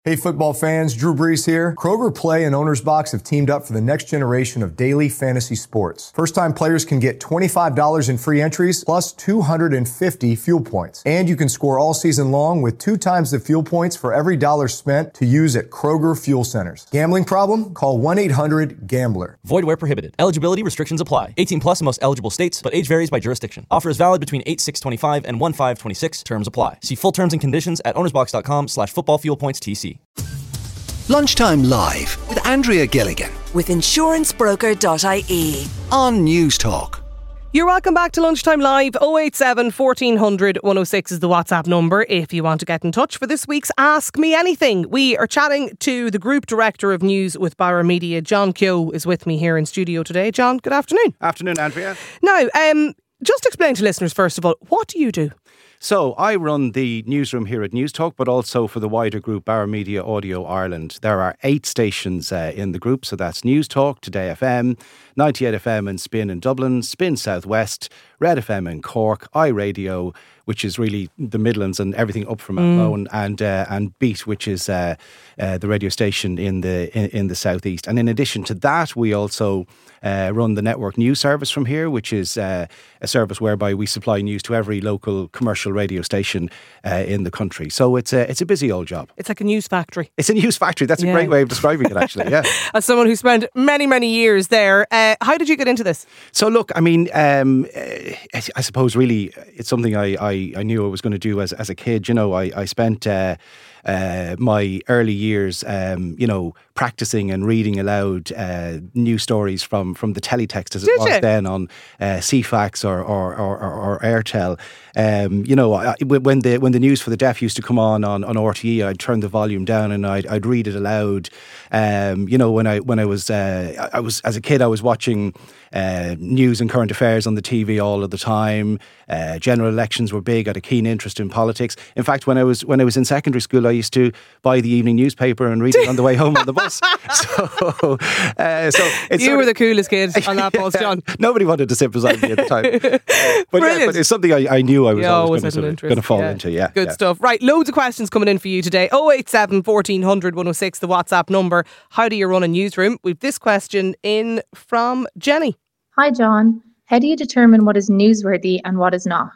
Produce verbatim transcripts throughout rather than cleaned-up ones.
Hey football fans, Drew Brees here. Kroger Play and Owner's Box have teamed up for the next generation of daily fantasy sports. First-time players can get twenty-five dollars in free entries plus two hundred fifty fuel points. And you can score all season long with two times the fuel points for every dollar spent to use at Kroger Fuel Centers. Gambling problem? Call one eight hundred gambler. Void where prohibited. Eligibility restrictions apply. eighteen plus in most eligible states, but age varies by jurisdiction. Offer is valid between eight six twenty-five and one five twenty-six. Terms apply. See full terms and conditions at ownersbox.com slash football fuel points TC. Lunchtime Live with Andrea Gilligan with insurance broker dot I E on News Talk. You're welcome back to Lunchtime Live. oh eight seven, fourteen hundred, one oh six is the WhatsApp number if you want to get in touch for this week's Ask Me Anything. We are chatting to the Group Director of News with Bauer Media. John Keogh is with me here in studio today. John, good afternoon. Afternoon, Andrea. Now, um, just explain to listeners, first of all, what do you do? So I run the newsroom here at News Talk, but also for the wider group Bauer Media Audio Ireland. There are eight stations uh, in the group, so that's News Talk, Today F M, ninety-eight F M and Spin in Dublin, Spin Southwest, Red F M in Cork, iRadio, which is really the Midlands and everything up from Athlone, mm. and uh, and Beat, which is uh, uh, the radio station in the in, in the southeast. And in addition to that, we also uh, run the network news service from here, which is uh, a service whereby we supply news to every local commercial radio station uh, in the country. So it's a it's a busy old job. It's like a news factory. It's a news factory. That's yeah. a great way of describing it, actually. Yeah. As someone who spent many many years there, uh, how did you get into this? So look, I mean, um, I suppose really it's something I, I, I knew I was going to do as as a kid. You know, I I spent uh, uh, my early years, um, you know, practicing and reading aloud uh, news stories from from the teletext as it Did was you? then on uh, C FAX or or, or, or, or Airtel. Um, you know, I, when the when the news for the deaf used to come on on, on R T E, I'd turn the volume down and I'd, I'd read it aloud. Um, you know, when I when I was uh, I was as a kid, I was watching uh, news and current affairs on the T V all of the time. Uh, general elections were big. I had a keen interest in politics. In fact, when I was when I was in secondary school, I used to buy the evening newspaper and read it on the way home on the bus. So, uh, so it's you were of, the coolest kid on that bus, John. Nobody wanted to sit beside me at the time. Uh, but, yeah, but it's something I, I knew I was yeah, always going to, sort of, going to fall yeah. into. Yeah, good yeah. stuff. Right, loads of questions coming in for you today. oh eight seven, fourteen hundred, one oh six, the WhatsApp number. How do you run a newsroom? We've this question in from Jenny. Hi, John. How do you determine what is newsworthy and what is not?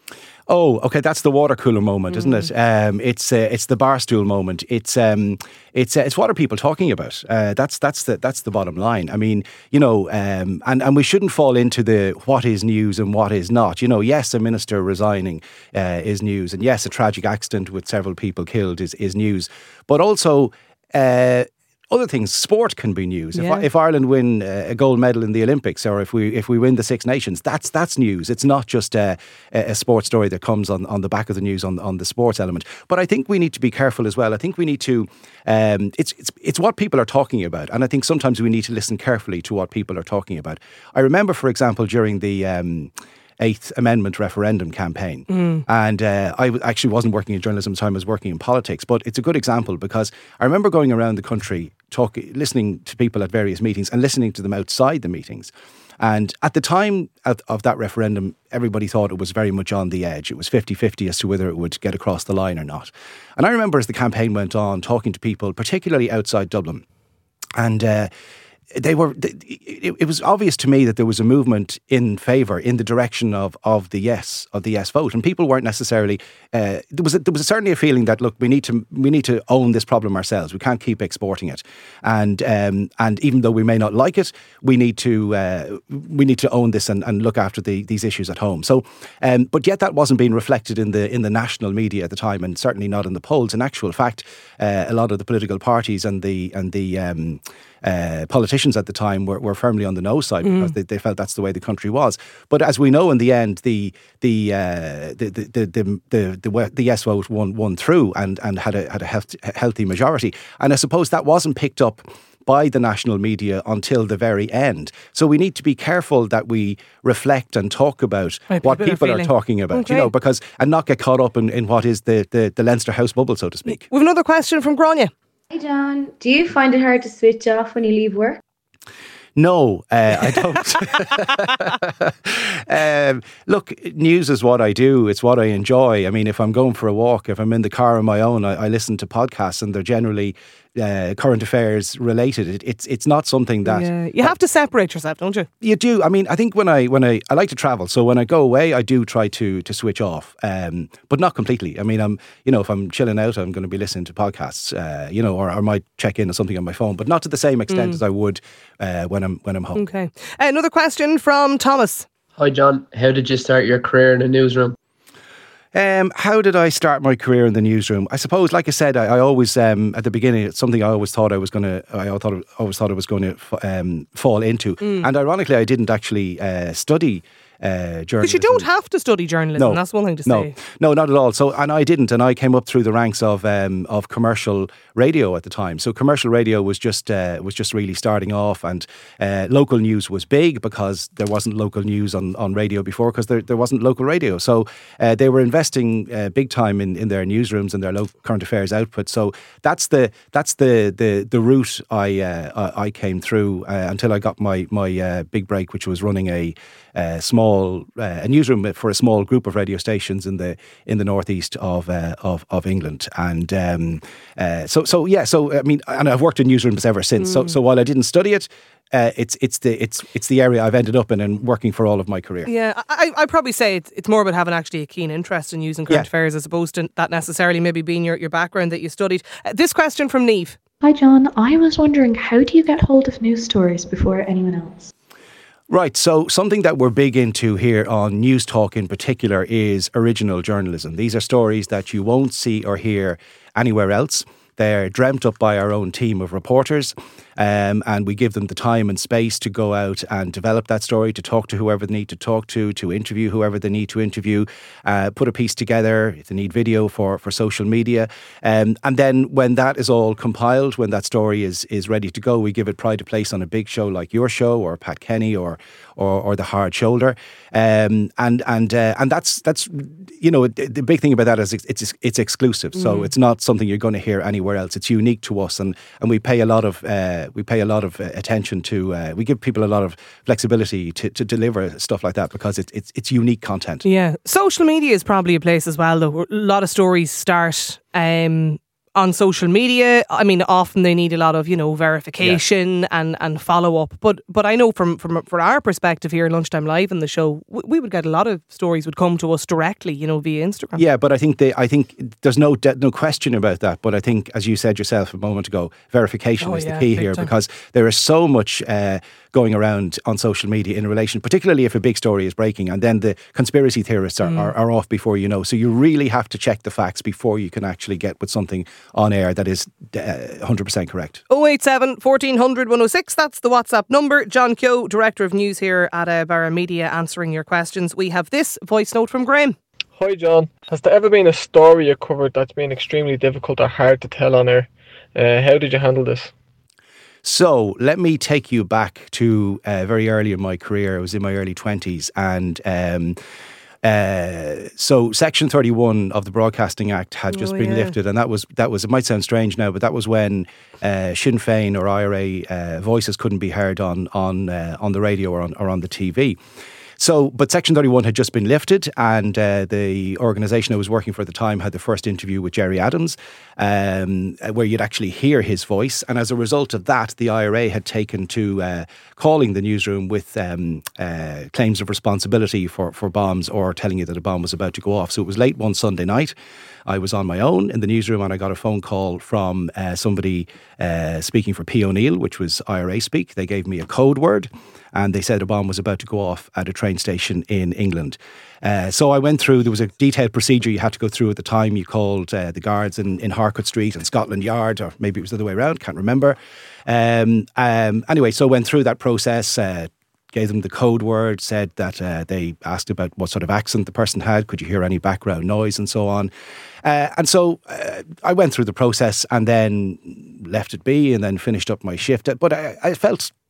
Oh, okay. That's the water cooler moment, mm. isn't it? Um, it's uh, it's the bar stool moment. It's um, it's uh, it's what are people talking about? Uh, that's that's the that's the bottom line. I mean, you know, um, and and we shouldn't fall into the what is news and what is not. You know, yes, a minister resigning uh, is news, and yes, a tragic accident with several people killed is is news, but also. Uh, Other things, sport can be news. Yeah. If, if Ireland win a gold medal in the Olympics, or if we if we win the Six Nations, that's that's news. It's not just a, a sports story that comes on, on the back of the news on on the sports element. But I think we need to be careful as well. I think we need to. Um, it's it's it's what people are talking about, and I think sometimes we need to listen carefully to what people are talking about. I remember, for example, during the. Um, Eighth Amendment referendum campaign. Mm. And uh, I w- actually wasn't working in journalism at the time, I was working in politics. But it's a good example because I remember going around the country, talk, listening to people at various meetings and listening to them outside the meetings. And at the time of, of that referendum, everybody thought it was very much on the edge. It was fifty-fifty as to whether it would get across the line or not. And I remember as the campaign went on, talking to people, particularly outside Dublin. And uh, They were. It, it was obvious to me that there was a movement in favour, in the direction of, of the yes, of the yes vote, and people weren't necessarily. Uh, there was a, there was certainly a feeling that look, we need to we need to own this problem ourselves. We can't keep exporting it, and um, and even though we may not like it, we need to uh, we need to own this and, and look after the, these issues at home. So, um, but yet that wasn't being reflected in the in the national media at the time, and certainly not in the polls. In actual fact, uh, a lot of the political parties and the and the um, Uh, politicians at the time were, were firmly on the no side because mm. they, they felt that's the way the country was. But as we know, in the end, the the uh, the, the, the, the the the the yes vote won won through and and had a had a health, healthy majority. And I suppose that wasn't picked up by the national media until the very end. So we need to be careful that we reflect and talk about right, what people, people are, are talking about, okay. you know, because and not get caught up in, in what is the, the the Leinster House bubble, so to speak. We've another question from Grania. Hi John, do you find it hard to switch off when you leave work? No, uh, I don't. um, look, news is what I do. It's what I enjoy. I mean, if I'm going for a walk, if I'm in the car on my own, I, I listen to podcasts, and they're generally uh, current affairs related. It, it's it's not something that yeah. you have to separate yourself, don't you? You do. I mean, I think when I when I, I like to travel, so when I go away, I do try to to switch off, um, but not completely. I mean, I'm you know if I'm chilling out, I'm going to be listening to podcasts, uh, you know, or I might check in on something on my phone, but not to the same extent mm. as I would uh, when I'm when I'm home. Okay. Uh, another question from Thomas. Hi John, how did you start your career in the newsroom? Um, how did I start my career in the newsroom? I suppose, like I said, I, I always um, at the beginning, it's something I always thought I was going to. I thought always thought I was going to um, fall into, mm. and ironically, I didn't actually uh, study. Uh, because you don't have to study journalism. No, that's one thing to no, say. No, not at all. So, and I didn't, and I came up through the ranks of um, of commercial radio at the time. So, commercial radio was just uh, was just really starting off, and uh, local news was big because there wasn't local news on, on radio before, because there there wasn't local radio. So, uh, they were investing uh, big time in, in their newsrooms and their local current affairs output. So that's the that's the the the route I uh, I came through uh, until I got my my uh, big break, which was running a. Uh, small uh, a newsroom for a small group of radio stations in the in the northeast of uh, of of England, and um, uh, so so yeah so I mean, and I've worked in newsrooms ever since. Mm. So so while I didn't study it, uh, it's it's the it's it's the area I've ended up in and working for all of my career. Yeah, I I'd probably say it's it's more about having actually a keen interest in using current yeah. affairs as opposed to that necessarily maybe being your your background that you studied. Uh, this question from Niamh. Hi John, I was wondering, how do you get hold of news stories before anyone else? Right, so something that we're big into here on News Talk in particular is original journalism. These are stories that you won't see or hear anywhere else. They're dreamt up by our own team of reporters, um, and we give them the time and space to go out and develop that story, to talk to whoever they need to talk to, to interview whoever they need to interview, uh, put a piece together if they need video for, for social media. Um, and then when that is all compiled, when that story is is ready to go, we give it pride of place on a big show like your show or Pat Kenny or or, or The Hard Shoulder. Um, and and uh, and that's, that's you know, the big thing about that is it's it's, it's exclusive. So mm. it's not something you're going to hear anywhere else. It's unique to us, and, and we pay a lot of uh, we pay a lot of uh, attention to. Uh, we give people a lot of flexibility to, to deliver stuff like that because it's it's it's unique content. Yeah, social media is probably a place as well, though. A lot of stories start Um on social media. I mean, often they need a lot of, you know, verification yeah. and, and follow up. But but I know from from from our perspective here in Lunchtime Live in the show, we, we would get a lot of stories would come to us directly, you know, via Instagram. Yeah, but I think they, I think there's no no question about that. But I think, as you said yourself a moment ago, verification oh, is yeah, the key here time. Because there is so much uh, going around on social media in relation, particularly if a big story is breaking, and then the conspiracy theorists are, mm. are, are off before you know. So you really have to check the facts before you can actually get with something on air that is uh, one hundred percent correct. oh eight seven, fourteen hundred, one oh six, that's the WhatsApp number. John Keogh, Director of News here at uh, Borough Media, answering your questions. We have this voice note from Graham. Hi John, has there ever been a story you covered that's been extremely difficult or hard to tell on air? Uh, how did you handle this? So let me take you back to uh, very early in my career. I was in my early twenties, and um, uh, so Section thirty-one of the Broadcasting Act had just oh, been yeah. lifted, and that was that was. It might sound strange now, but that was when uh, Sinn Féin or I R A uh, voices couldn't be heard on on uh, on the radio or on or on the T V. So, but Section thirty-one had just been lifted, and uh, the organisation I was working for at the time had the first interview with Gerry Adams, um, where you'd actually hear his voice. And as a result of that, the I R A had taken to uh, calling the newsroom with um, uh, claims of responsibility for, for bombs, or telling you that a bomb was about to go off. So it was late one Sunday night. I was on my own in the newsroom, and I got a phone call from uh, somebody uh, speaking for P O'Neill, which was I R A speak. They gave me a code word, and they said a bomb was about to go off at a train station in England. Uh, so I went through, there was a detailed procedure you had to go through at the time. You called uh, the guards in, in Harcourt Street and Scotland Yard, or maybe it was the other way around, can't remember. Um, um, anyway, so went through that process, uh, gave them the code word, said that uh, they asked about what sort of accent the person had, could you hear any background noise and so on. Uh, and so uh, I went through the process and then left it be and then finished up my shift. But I, I felt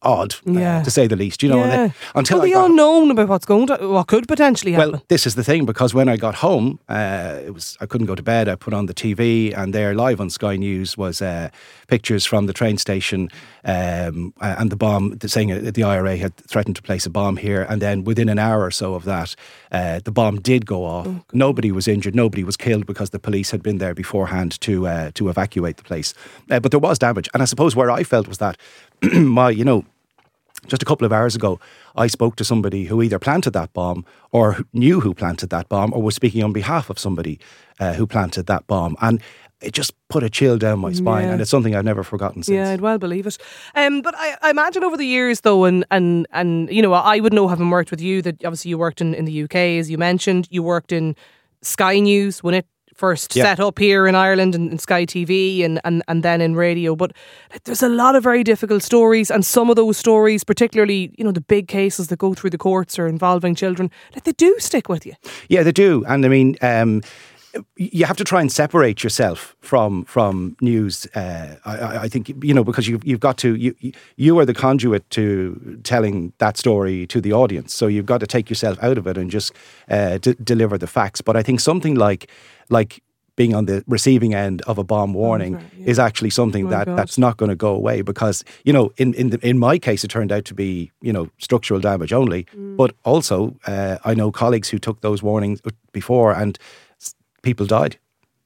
odd, Yeah. uh, to say the least. You know, and Yeah. then, until well, I the got, unknown about what's going to, what could potentially happen. well, this is the thing, because when I got home, uh, it was I couldn't go to bed. I put on the T V, and there, live on Sky News, was uh, pictures from the train station, um, and the bomb, saying that the I R A had threatened to place a bomb here. And then within an hour or so of that, uh, the bomb did go off. Oh, nobody was injured. Nobody was killed, because the police had been there beforehand to uh, to evacuate the place. Uh, but there was damage, and I suppose where I felt was that my, you know. Just a couple of hours ago, I spoke to somebody who either planted that bomb or knew who planted that bomb, or was speaking on behalf of somebody uh, who planted that bomb. And it just put a chill down my spine, Yeah. and it's something I've never forgotten since. Yeah, I'd well believe it. Um, but I, I imagine over the years, though, and, and, and you know, I would know, having worked with you, that obviously you worked in, in the U K, as you mentioned. You worked in Sky News when it first Yeah. set up here in Ireland, and, and Sky T V, and, and, and then in radio. But there's a lot of very difficult stories, and some of those stories, particularly, you know, the big cases that go through the courts or involving children, like, they do stick with you. Yeah, they do. And I mean, um, you have to try and separate yourself from from news. Uh, I, I think, you know, because you've you've got to you you are the conduit to telling that story to the audience. So you've got to take yourself out of it and just uh, d- deliver the facts. But I think something like like being on the receiving end of a bomb warning right, yeah. is actually something My that, God. that's not going to go away, because, you know, in in the, in my case, it turned out to be, you know, structural damage only. Mm. But also, uh, I know colleagues who took those warnings before, and people died.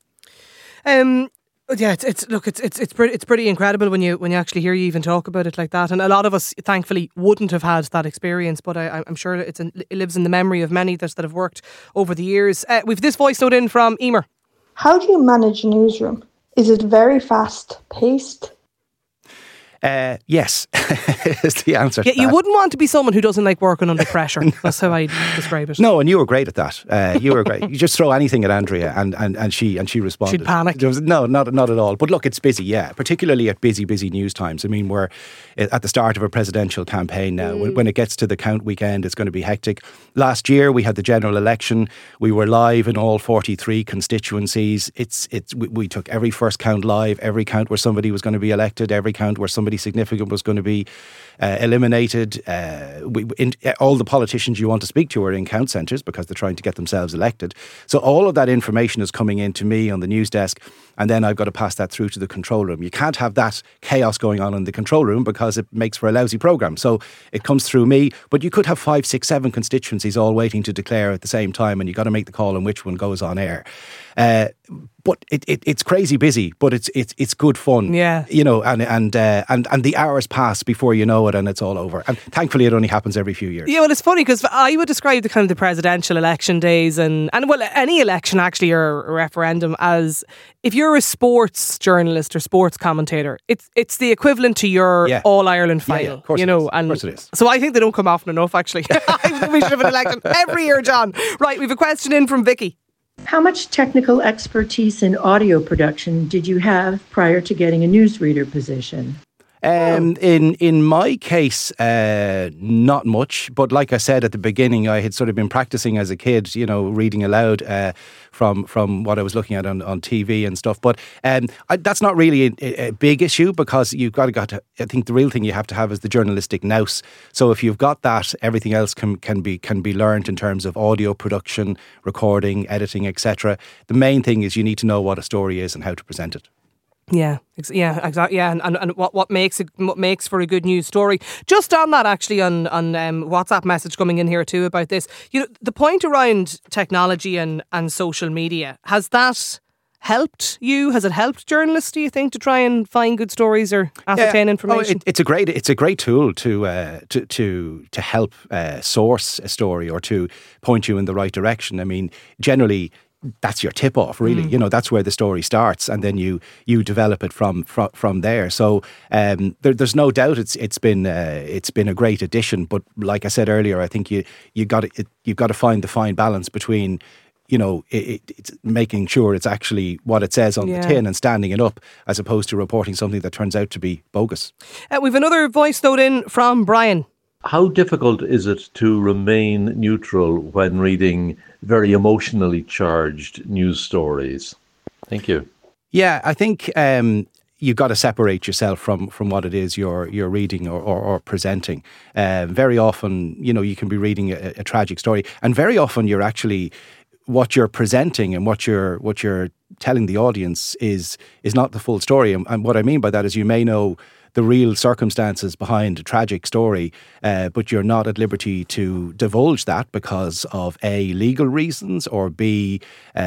Um, yeah, it's, it's look, it's it's it's pretty it's pretty incredible when you when you actually hear you even talk about it like that. And a lot of us, thankfully, wouldn't have had that experience. But I, I'm sure it's in, it lives in the memory of many that that have worked over the years. Uh, we've this voice note in from Emer. How do you manage a newsroom? Is it very fast paced? Uh, yes, is the answer. Yeah, to you that. wouldn't want to be someone who doesn't like working under pressure. That's how I describe it. No, and you were great at that. Uh, you were great. You just throw anything at Andrea, and, and, and she and she responded. She'd panic. There was, no, not not at all. But look, it's busy, yeah. Particularly at busy, busy news times. I mean, we're at the start of a presidential campaign now. Mm. When, when it gets to the count weekend, it's going to be hectic. Last year, we had the general election. We were live in all forty-three constituencies. It's it's we, we took every first count live, every count where somebody was going to be elected, every count where somebody significant was going to be uh, eliminated. Uh, we, in, all the politicians you want to speak to are in count centres because they're trying to get themselves elected. So all of that information is coming in to me on the news desk, and then I've got to pass that through to the control room. You can't have that chaos going on in the control room because it makes for a lousy programme. So it comes through me, but you could have five, six, seven constituencies all waiting to declare at the same time, and you've got to make the call on which one goes on air. Uh, but it, it, it's crazy busy, but it's it's it's good fun. Yeah. You know, and and uh, and and the hours pass before you know it, and it's all over. And thankfully, it only happens every few years. Yeah, well, it's funny because I would describe the kind of the presidential election days and, and well, any election actually or a referendum as, if you're a sports journalist or sports commentator, it's it's the equivalent to your Yeah. All Ireland Yeah, final. yeah, of course you it know, is. and Of course it is. so I think they don't come often enough. Actually, I think we should have an election every year, John. Right, we've a question in from Vicky. How much technical expertise in audio production did you have prior to getting a newsreader position? Um, in in my case, uh, not much. But like I said at the beginning, I had sort of been practicing as a kid, you know, reading aloud uh, from from what I was looking at on, on T V and stuff. But um, I, that's not really a, a big issue, because you've got to, got to. I think the real thing you have to have is the journalistic nous. So if you've got that, everything else can can be can be learned in terms of audio production, recording, editing, et cetera. The main thing is you need to know what a story is and how to present it. Yeah, ex- yeah, exactly. Yeah, and, and, and what what makes it what makes for a good news story. Just on that, actually, on on um, WhatsApp message coming in here too about this. You know, the point around technology and, and social media, has that helped you? Has it helped journalists, do you think, to try and find good stories or ascertain Yeah. information? Oh, it, it's a great it's a great tool to uh, to to to help uh, source a story or to point you in the right direction. I mean, generally, that's your tip off, really. Mm. You know, that's where the story starts, and then you you develop it from from, from there. So um, there, there's no doubt it's it's been uh, it's been a great addition. But like I said earlier, I think you you got it, you've got to find the fine balance between, you know, it, it, it's making sure it's actually what it says on Yeah. the tin and standing it up, as opposed to reporting something that turns out to be bogus. Uh, we've another voice note in from Brian. How difficult is it to remain neutral when reading very emotionally charged news stories? Thank you. Yeah, I think um, you've got to separate yourself from from what it is you're you're reading or, or, or presenting. Uh, very often, you know, you can be reading a, a tragic story, and very often you're actually what you're presenting and what you're what you're telling the audience is is not the full story. And, and what I mean by that is you may know the real circumstances behind a tragic story, uh, but you're not at liberty to divulge that because of A, legal reasons, or B,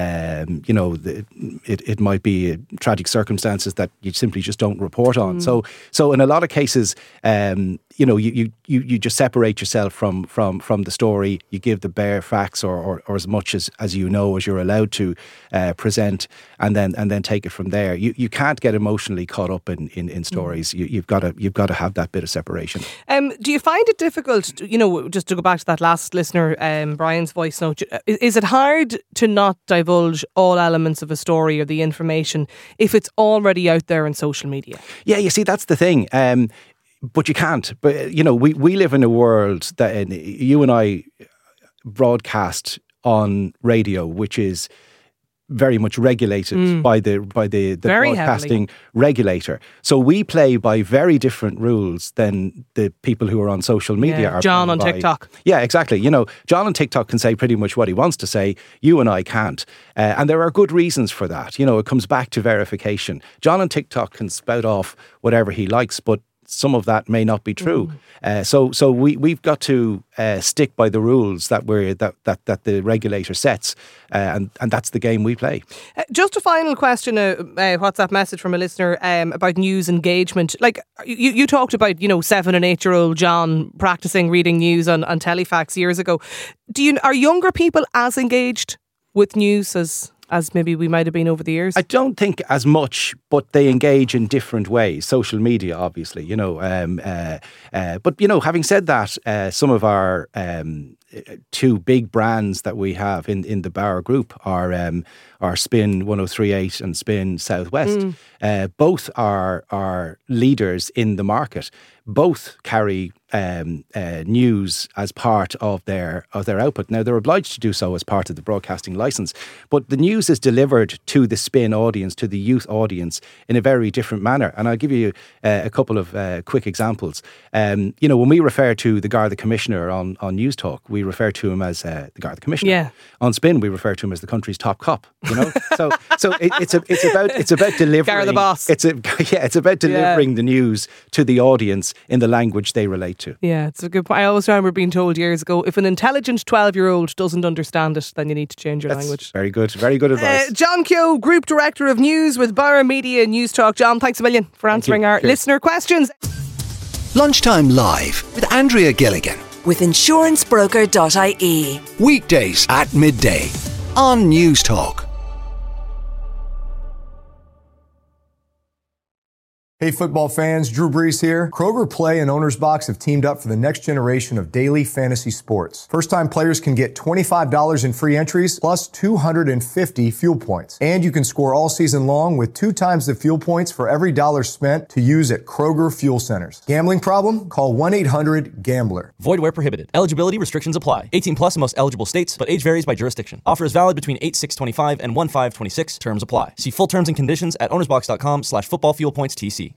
um, you know, the, it, it might be tragic circumstances that you simply just don't report on. Mm. So so in a lot of cases, um, you know, you, you, you just separate yourself from from from the story. You give the bare facts or, or, or as much as, as you know as you're allowed to uh, present, and then and then take it from there. You you can't get emotionally caught up in, in, in stories. Mm. You, you've got to you've got to have that bit of separation. Um, do you find it difficult, you know, just to go back to that last listener, um, Brian's voice note, is it hard to not divulge all elements of a story or the information if it's already out there on social media? Yeah, you see, that's the thing. Um, but you can't. But, you know, we, we live in a world that uh, you and I broadcast on radio, which is very much regulated mm. by the by the, the broadcasting heavily. regulator. So we play by very different rules than the people who are on social media yeah, are. John on by. TikTok. Yeah, exactly. You know, John on TikTok can say pretty much what he wants to say. You and I can't. Uh, and there are good reasons for that. You know, it comes back to verification. John on TikTok can spout off whatever he likes, but some of that may not be true. Mm. Uh, so so we, we've got to uh, stick by the rules that we're that, that, that the regulator sets, uh, and, and that's the game we play. Uh, just a final question, a, a WhatsApp message from a listener um, about news engagement. Like, you, you talked about, you know, seven and eight year old John practicing reading news on, on telefax years ago. Do you Are younger people as engaged with news as... as maybe we might have been over the years? I don't think as much, but they engage in different ways. Social media, obviously, you know. Um, uh, uh, but, you know, having said that, uh, some of our um, two big brands that we have in, in the Bauer Group are, um, are Spin one oh three point eight and Spin Southwest. Mm. Uh, both are, are leaders in the market. Both carry um, uh, news as part of their of their output. Now, they're obliged to do so as part of the broadcasting licence, but the news is delivered to the Spin audience, to the youth audience, in a very different manner. And I'll give you uh, a couple of uh, quick examples. Um, you know, when we refer to the Garda Commissioner on, on News Talk, we refer to him as uh, the Garda Commissioner. Yeah. On Spin, we refer to him as the country's top cop. You know, so so it, it's a, it's about it's about delivering. Garda the boss. It's a yeah, it's about delivering yeah. the news to the audience in the language they relate to. Yeah, it's a good point. I always remember being told years ago, if an intelligent twelve-year-old doesn't understand it, then you need to change your That's language. Very good, very good advice. Uh, John Keogh, Group Director of News with Bauer Media News Talk. John, thanks a million for answering our Cheers. listener questions. Lunchtime Live with Andrea Gilligan. With insurance broker dot I E. Weekdays at midday on News Talk. Hey football fans, Drew Brees here. Kroger Play and Owner's Box have teamed up for the next generation of daily fantasy sports. First-time players can get twenty-five dollars in free entries plus two hundred fifty fuel points. And you can score all season long with two times the fuel points for every dollar spent to use at Kroger Fuel Centers. Gambling problem? Call one eight hundred gambler. Void where prohibited. Eligibility restrictions apply. eighteen plus in most eligible states, but age varies by jurisdiction. Offer is valid between eight six twenty-five and one five twenty-six. Terms apply. See full terms and conditions at ownersbox dot com slash football fuel points T C.